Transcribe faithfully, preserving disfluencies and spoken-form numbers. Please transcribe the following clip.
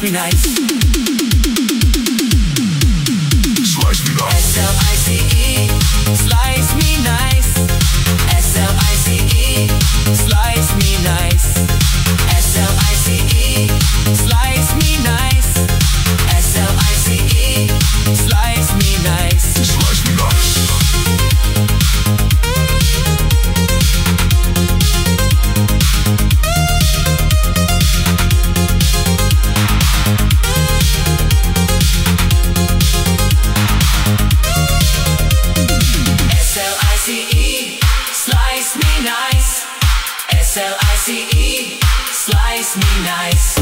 me nice. Slice me nice. S L I C E, slice me nice. S L I C E, slice me nice. S L I C E, slice me nice. S L I C E, slice me nice. Slice me nice. S L I C E, slice me nice. S L I C E, slice me nice.